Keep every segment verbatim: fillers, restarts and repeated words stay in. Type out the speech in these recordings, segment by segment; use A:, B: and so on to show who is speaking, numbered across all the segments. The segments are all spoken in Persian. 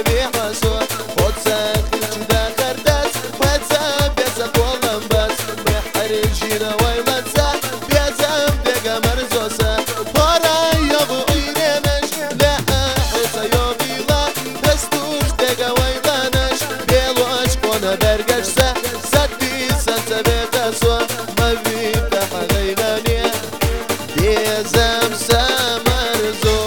A: بيحسو خد ساخر جدا خردس واتساب بيزا بولن بس بحرجينا ويلتسا بيزا بيقا مرزوسا هورا يغو إيرينش لا حيثا يغيلا دستوش ديقا ويلانش بيلوش كونا برقشسا سدي سنسا بيتاسو ما بيفتح غيلانيا بيزا مسامرزو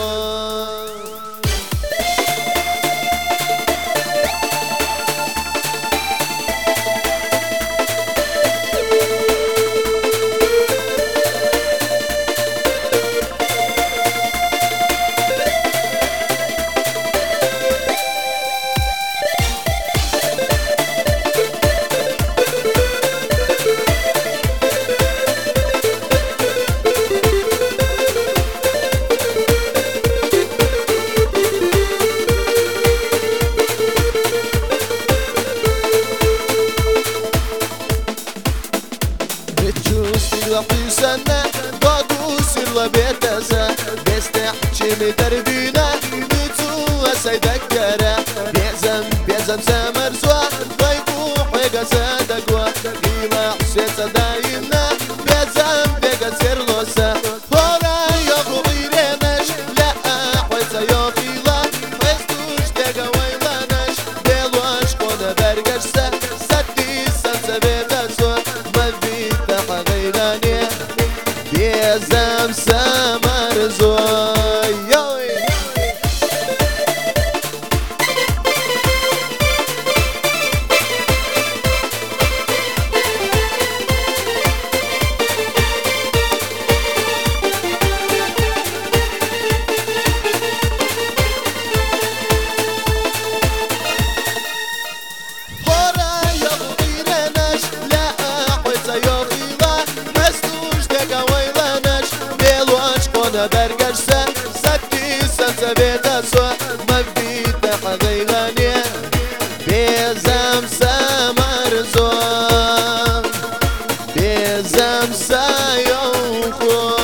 A: سنة قادوس الله بيتزا بيستحكي بدربينا بتوه سيدكرا بيزم بيزم سامر زوا ضيبوح ويقاسا دقوا قيمة حسيسا داينا بيزم بيقاسير لوسا هورا يغو غيرينش لا حويسا يغيلا حيستوش دقا ويلانش بيلواش كونا برقشسا سدي سنسا بيتزوا ما بيفتح غيلانيا بيزم سامرزو يوي هورا يغو غيرينش لا حويسا يغيلا مستوش دقا ويلانش بيلواش كونا برقشسا سدي سنسا بيتاسو ما بيفتح غيلانيا بيزم سامرزو بيزم سايوخو